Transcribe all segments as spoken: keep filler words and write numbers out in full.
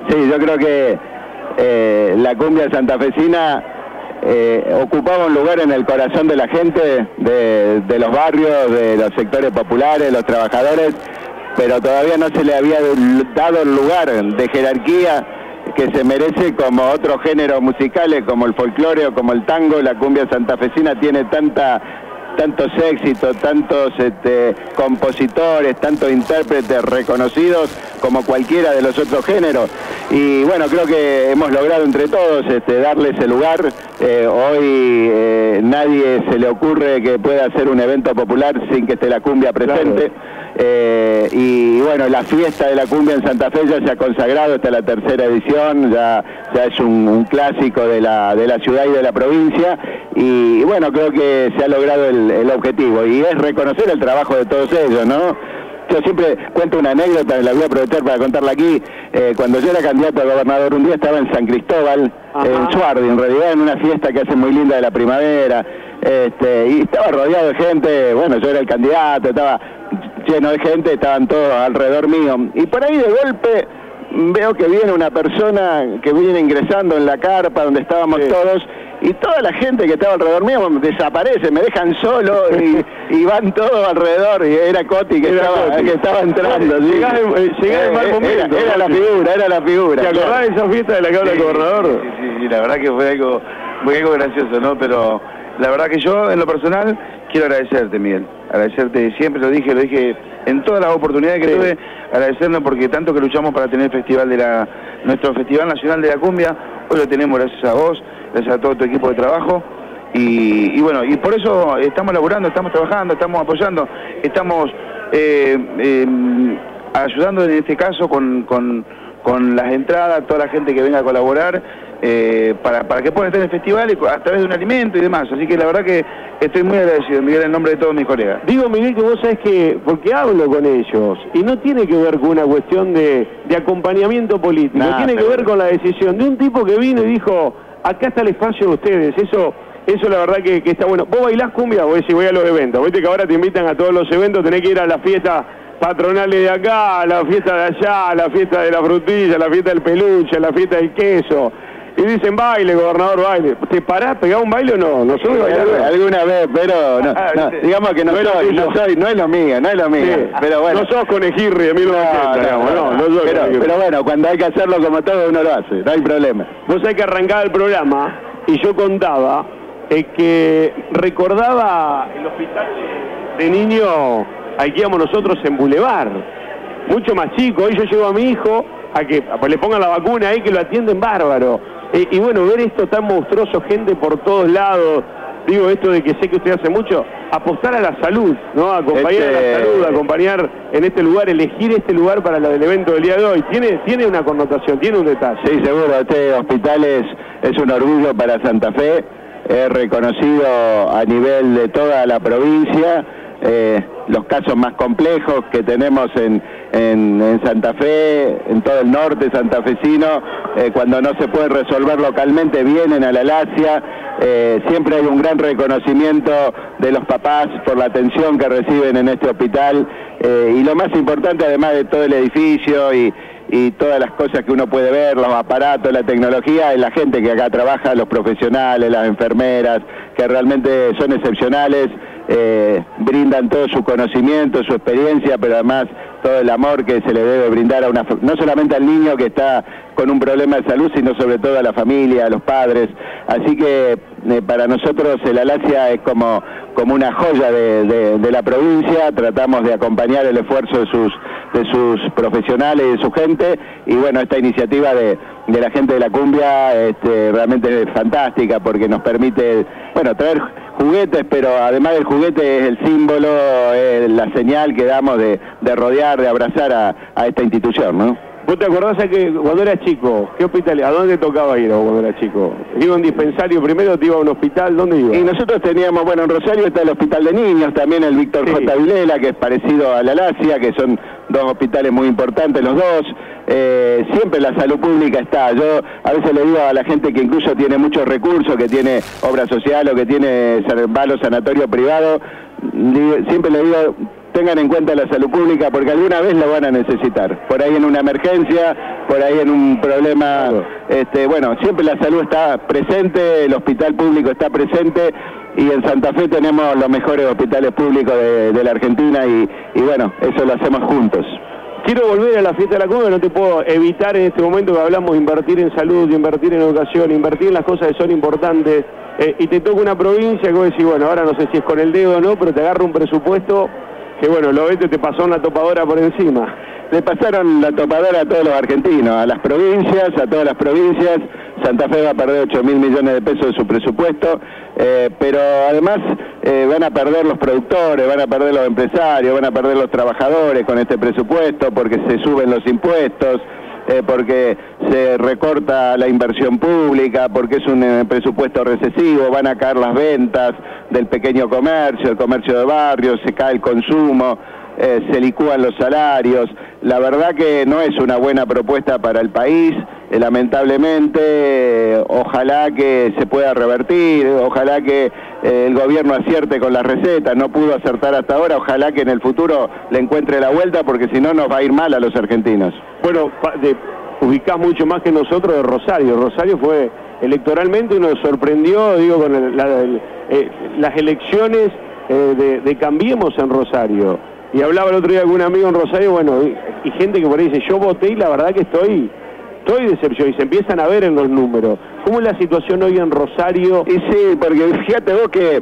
Sí, yo creo que eh, la cumbia santafesina eh, ocupaba un lugar en el corazón de la gente, de, de los barrios, de los sectores populares, los trabajadores, pero todavía no se le había dado el lugar de jerarquía que se merece como otros géneros musicales, como el folclore o como el tango. La cumbia santafesina tiene tanta... tantos éxitos, tantos este, compositores, tantos intérpretes reconocidos como cualquiera de los otros géneros. Y bueno, creo que hemos logrado entre todos este, darle ese lugar. Eh, hoy eh, nadie se le ocurre que pueda hacer un evento popular sin que esté la cumbia presente. Claro. Eh, y bueno, la fiesta de la cumbia en Santa Fe ya se ha consagrado, esta es la tercera edición, ya, ya es un, un clásico de la, de la ciudad y de la provincia. Y, y bueno, creo que se ha logrado el, el objetivo, y es reconocer el trabajo de todos ellos, ¿no? Yo siempre cuento una anécdota, la voy a aprovechar para contarla aquí. Eh, cuando yo era candidato a gobernador, un día estaba en San Cristóbal, Ajá. en Suardi, en realidad en una fiesta que hace muy linda de la primavera, este, y estaba rodeado de gente. Bueno, yo era el candidato, estaba lleno de gente, estaban todos alrededor mío, y por ahí de golpe veo que viene una persona que viene ingresando en la carpa donde estábamos sí. todos, y toda la gente que estaba alrededor mío desaparece, me dejan solo y, y van todos alrededor, y era Coti que, era estaba, Coti. que estaba entrando. ¿Sí? Llegá en, llegá en mal momento. Era, era la figura, era la figura. ¿Te acordás de esa fiesta de la que habla el gobernador? Sí, sí, sí, la verdad que fue algo, fue algo gracioso, ¿no? Pero la verdad que yo, en lo personal, quiero agradecerte, Miguel. Agradecerte, siempre lo dije, lo dije en todas las oportunidades que sí. tuve, agradecernos porque tanto que luchamos para tener el festival de la, nuestro Festival Nacional de la Cumbia, hoy lo tenemos gracias a vos, gracias a todo tu equipo de trabajo, y, y bueno, y por eso estamos laburando, estamos trabajando, estamos apoyando, estamos eh, eh, ayudando en este caso con, con, con las entradas, toda la gente que venga a colaborar, Eh, para, para que puedan estar en el festival y a través de un alimento y demás. Así que la verdad que estoy muy agradecido, Miguel, en nombre de todos mis colegas. Digo, Miguel, que vos sabés que, porque hablo con ellos, y no tiene que ver con una cuestión de, de acompañamiento político, nah, tiene que ver con la decisión de un tipo que vino y dijo, acá está el espacio de ustedes. Eso, eso la verdad que, que está bueno. ¿Vos bailás cumbia? Vos decís, voy a los eventos. Viste que ahora te invitan a todos los eventos, tenés que ir a la fiesta patronales de acá, a la fiesta de allá, a la fiesta de la frutilla, a la fiesta del peluche, a la fiesta del queso. Y dicen, baile, gobernador, baile. ¿Te parás, pegás un baile o no? No soy bailador. Alguna vez, pero no, no, digamos que no, no soy, no soy, no es lo mío, no es lo mío. Sí. Pero bueno. No sos conejirri de mil novecientos, digamos, no, no, no, no pero, pero bueno, cuando hay que hacerlo como todo, uno lo hace, no hay problema. Vos sabés que arrancaba el programa y yo contaba eh, que recordaba el hospital de, de niños al que íbamos nosotros en Boulevard. Mucho más chico, hoy yo llevo a mi hijo a que pues, le pongan la vacuna ahí, que lo atienden bárbaro. Eh, y bueno, ver esto tan monstruoso, gente por todos lados, digo esto de que sé que usted hace mucho, apostar a la salud, ¿no? Acompañar este... a la salud, acompañar en este lugar, elegir este lugar para lo del evento del día de hoy. Tiene, tiene una connotación, tiene un detalle. Sí, seguro, este hospital es, es un orgullo para Santa Fe, es reconocido a nivel de toda la provincia. Eh, los casos más complejos que tenemos en, en, en Santa Fe, en todo el norte santafesino, eh, cuando no se puede resolver localmente, vienen a la Lacia. Eh, siempre hay un gran reconocimiento de los papás por la atención que reciben en este hospital, eh, y lo más importante, además de todo el edificio y, y todas las cosas que uno puede ver, los aparatos, la tecnología, es la gente que acá trabaja, los profesionales, las enfermeras, que realmente son excepcionales. Eh, brindan todo su conocimiento, su experiencia, pero además todo el amor que se le debe brindar a una, no solamente al niño que está con un problema de salud, sino sobre todo a la familia, a los padres. Así que eh, para nosotros el Alasia es como, como una joya de, de, de la provincia. Tratamos de acompañar el esfuerzo de sus, de sus profesionales y de su gente, y bueno, esta iniciativa de, de la gente de la cumbia este, realmente es fantástica, porque nos permite, bueno, traer juguetes, pero además del juguete es el símbolo, es la señal que damos de, de rodear, de abrazar a, a esta institución, ¿no? ¿Vos te acordás a que cuando eras chico, qué hospital, a dónde tocaba ir cuando eras chico? ¿Iba a un dispensario primero, te iba a un hospital? ¿Dónde iba? Y nosotros teníamos, bueno, en Rosario está el hospital de niños, también el Víctor sí. J. Vilela, que es parecido a la Lacia, que son dos hospitales muy importantes los dos. Eh, siempre la salud pública está. Yo a veces le digo a la gente que incluso tiene muchos recursos, que tiene obra social o que tiene va a los sanatorios privados, siempre le digo, tengan en cuenta la salud pública porque alguna vez la van a necesitar. Por ahí en una emergencia, por ahí en un problema, este, bueno, siempre la salud está presente, el hospital público está presente y en Santa Fe tenemos los mejores hospitales públicos de, de la Argentina y, y bueno, eso lo hacemos juntos. Quiero volver a la fiesta de la cumbia, no te puedo evitar en este momento que hablamos de invertir en salud, de invertir en educación, invertir en las cosas que son importantes, eh, y te toca una provincia que vos decís, bueno, ahora no sé si es con el dedo o no, pero te agarra un presupuesto que, bueno, lo ves, te pasó una topadora por encima. Le pasaron la topadora a todos los argentinos, a las provincias, a todas las provincias. Santa Fe va a perder ocho mil millones de pesos de su presupuesto, eh, pero además eh, van a perder los productores, van a perder los empresarios, van a perder los trabajadores con este presupuesto porque se suben los impuestos, eh, porque se recorta la inversión pública, porque es un eh, presupuesto recesivo, van a caer las ventas del pequeño comercio, el comercio de barrios, se cae el consumo. Eh, se licúan los salarios. La verdad que no es una buena propuesta para el país, eh, lamentablemente, eh, ojalá que se pueda revertir, ojalá que eh, el gobierno acierte con las recetas, no pudo acertar hasta ahora, ojalá que en el futuro le encuentre la vuelta porque si no nos va a ir mal a los argentinos. Bueno, de, ubicás mucho más que nosotros de Rosario. Rosario fue electoralmente, nos sorprendió, digo, con el, la, el, eh, las elecciones eh, de, de Cambiemos en Rosario. Y hablaba el otro día con un amigo en Rosario, bueno, y, y gente que por ahí dice, yo voté y la verdad que estoy, estoy decepcionado, y se empiezan a ver en los números. ¿Cómo es la situación hoy en Rosario? Y sí, porque fíjate vos que,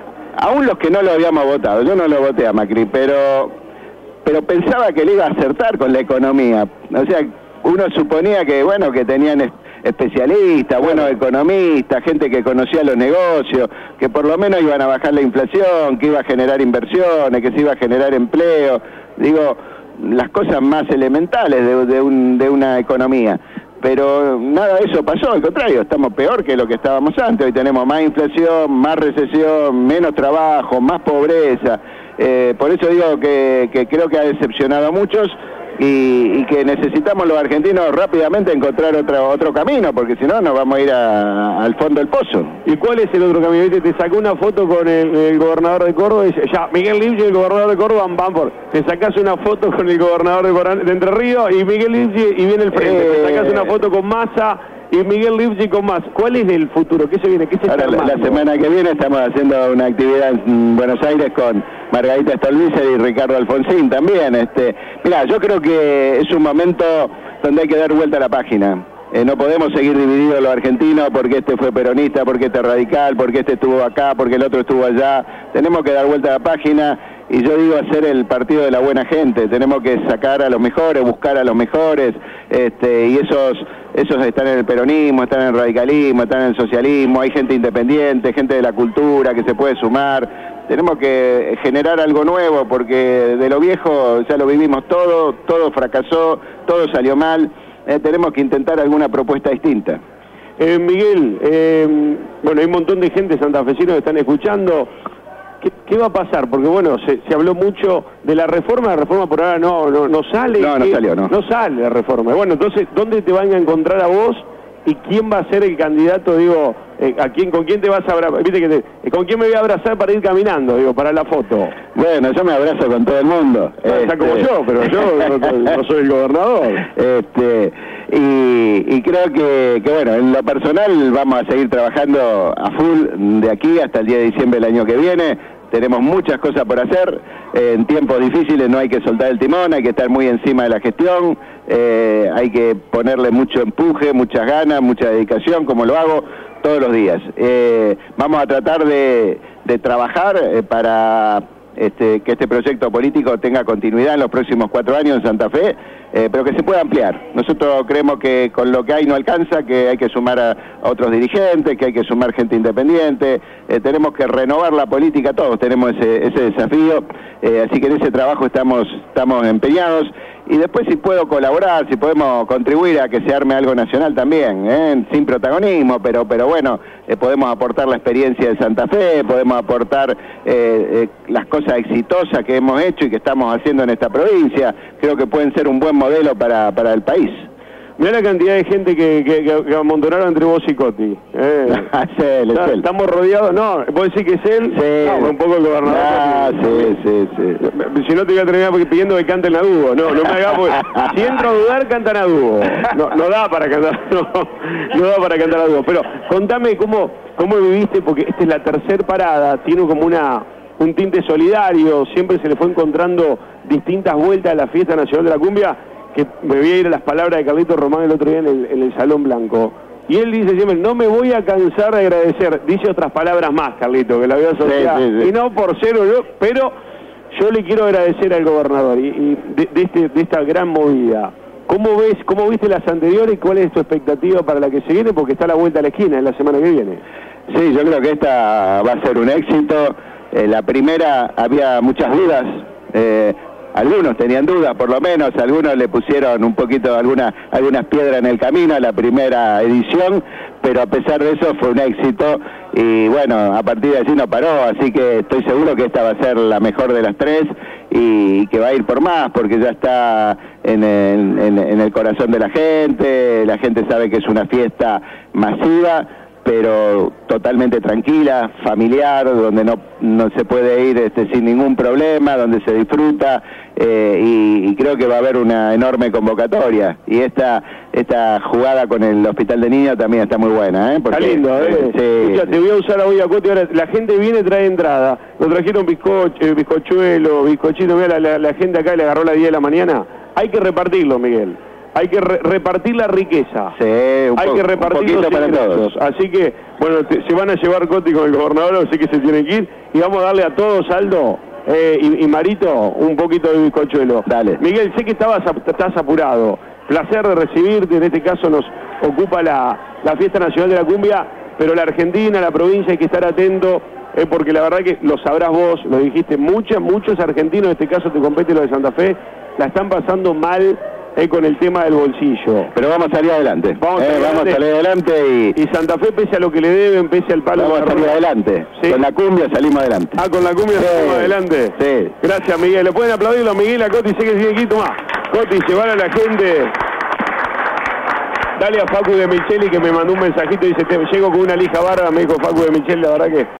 aún los que no lo habíamos votado, yo no lo voté a Macri, pero, pero pensaba que le iba a acertar con la economía. O sea, uno suponía que, bueno, que tenían especialistas, buenos economistas, gente que conocía los negocios, que por lo menos iban a bajar la inflación, que iba a generar inversiones, que se iba a generar empleo, digo, las cosas más elementales de, de, un, de una economía. Pero nada de eso pasó, al contrario, estamos peor que lo que estábamos antes. Hoy tenemos más inflación, más recesión, menos trabajo, más pobreza. Eh, por eso digo que, que creo que ha decepcionado a muchos. Y, y que necesitamos los argentinos rápidamente encontrar otro otro camino, porque si no nos vamos a ir a, al fondo del pozo. ¿Y cuál es el otro camino? ¿Viste? Te sacó una foto con el, el gobernador de Córdoba y dice, ya, Miguel Lipchi, el gobernador de Córdoba, van por. Te sacás una foto con el gobernador de, de Entre Ríos y Miguel Lipchi y viene el frente. Eh... Te sacás una foto con Massa y Miguel Lipchi con más. ¿Cuál es el futuro? ¿Qué se viene? ¿Qué se Ahora, está la, la semana que viene estamos haciendo una actividad en Buenos Aires con Margarita Stolbizer y Ricardo Alfonsín también. Este, mirá, yo creo que es un momento donde hay que dar vuelta a la página. Eh, no podemos seguir divididos los argentinos porque este fue peronista, porque este es radical, porque este estuvo acá, porque el otro estuvo allá. Tenemos que dar vuelta a la página y yo digo hacer el partido de la buena gente. Tenemos que sacar a los mejores, buscar a los mejores, este, y esos, esos están en el peronismo, están en el radicalismo, están en el socialismo, hay gente independiente, gente de la cultura que se puede sumar. Tenemos que generar algo nuevo porque de lo viejo ya lo vivimos todo, todo fracasó, todo salió mal. Eh, tenemos que intentar alguna propuesta distinta. Eh, Miguel, eh, bueno, hay un montón de gente santafesina que están escuchando. ¿Qué, ¿Qué va a pasar? Porque bueno, se, se habló mucho de la reforma, la reforma por ahora no, no, no sale. No, no ¿qué? salió, no. No sale la reforma. Bueno, entonces, ¿dónde te van a encontrar a vos? ¿Y quién va a ser el candidato? Digo, eh, ¿a quién, ¿con quién te vas a abrazar? ¿Viste que te, ¿con quién me voy a abrazar para ir caminando? Digo, para la foto. Bueno, yo me abrazo con todo el mundo. No, este... como yo, pero yo no, no soy el gobernador. Este, y, y creo que, que, bueno, en lo personal vamos a seguir trabajando a full de aquí hasta el diez de diciembre del año que viene. Tenemos muchas cosas por hacer, eh, en tiempos difíciles no hay que soltar el timón, hay que estar muy encima de la gestión, eh, hay que ponerle mucho empuje, muchas ganas, mucha dedicación, como lo hago todos los días. Eh, vamos a tratar de, de trabajar eh, para este, que este proyecto político tenga continuidad en los próximos cuatro años en Santa Fe, eh, pero que se pueda ampliar. Nosotros creemos que con lo que hay no alcanza, que hay que sumar a, a otros dirigentes, que hay que sumar gente independiente, eh, tenemos que renovar la política, todos tenemos ese, ese desafío, eh, así que en ese trabajo estamos, estamos empeñados. Y después si puedo colaborar, si podemos contribuir a que se arme algo nacional también, ¿eh? Sin protagonismo, pero pero bueno, eh, podemos aportar la experiencia de Santa Fe, podemos aportar eh, eh, las cosas exitosas que hemos hecho y que estamos haciendo en esta provincia. Creo que pueden ser un buen modelo para, para el país. Mirá la cantidad de gente que, que, que, que amontonaron entre vos y Coti. Eh. es él, es él. Estamos rodeados, no, ¿vos decís que es él? Sí. No, un poco el gobernador. Ah, sí, sí, sí. Si no te voy a terminar pidiendo que canten a dúo. No, no me hagas porque si entro a dudar, cantan a dúo. No, no da para cantar, no, no da para cantar a dúo. Pero contame cómo, cómo viviste, porque esta es la tercera parada, tiene como una un tinte solidario, siempre se le fue encontrando distintas vueltas a la Fiesta Nacional de la Cumbia, que me voy a ir a las palabras de Carlito Román el otro día en el, en el Salón Blanco. Y él dice siempre, no me voy a cansar de agradecer. Dice otras palabras más, Carlito, que la voy a asociar. Sí, sí, sí. Y no por cero, yo, pero yo le quiero agradecer al gobernador y, y de, de, este, de esta gran movida. ¿Cómo ves, cómo viste las anteriores y cuál es tu expectativa para la que se viene? Porque está a la vuelta a la esquina, en la semana que viene. Sí, yo creo que esta va a ser un éxito. Eh, la primera había muchas dudas. Eh, Algunos tenían dudas, por lo menos, algunos le pusieron un poquito, alguna, algunas piedras en el camino a la primera edición, pero a pesar de eso fue un éxito y bueno, a partir de allí no paró, así que estoy seguro que esta va a ser la mejor de las tres y que va a ir por más, porque ya está en el, en, en el corazón de la gente, la gente sabe que es una fiesta masiva, pero totalmente tranquila, familiar, donde no, no se puede ir este, sin ningún problema, donde se disfruta, eh, y, y creo que va a haber una enorme convocatoria. Y esta esta jugada con el Hospital de Niños también está muy buena, ¿eh? Porque, está lindo, ¿eh? Sí, Escucha, te voy a usar hoy a Coti, ahora la gente viene y trae entrada. Nos trajeron bizcocho, eh, bizcochuelo, bizcochito, mira, la, la, la gente acá le agarró la diez de la mañana. Hay que repartirlo, Miguel. Hay que re repartir la riqueza. Sí, un Hay que repartir los para todos. Así que, bueno, te, se van a llevar Coti con el gobernador, así que se tienen que ir. Y vamos a darle a todos, Aldo eh, y, y Marito, un poquito de bizcochuelo. Dale. Miguel, sé que estabas, estás apurado. Placer de recibirte. En este caso nos ocupa la, la Fiesta Nacional de la Cumbia, pero la Argentina, la provincia, hay que estar atento. Eh, porque la verdad que lo sabrás vos, lo dijiste, muchos, muchos argentinos, en este caso te compete lo de Santa Fe, la están pasando mal eh, con el tema del bolsillo. Pero vamos a salir adelante. Vamos, eh, a, salir vamos adelante. a salir adelante y... Y Santa Fe, pese a lo que le deben, pese al palo... Vamos a salir adelante. Sí. Con la cumbia salimos adelante. Ah, con la cumbia sí. salimos adelante. Sí. Gracias, Miguel. ¿Le pueden aplaudirlo a Miguel, a Coti? Sé que sigue aquí, toma. Coti, llevar a la gente... Dale a Facu de Micheli que me mandó un mensajito y dice, te llego con una lija barra, me dijo Facu de Micheli, la verdad que...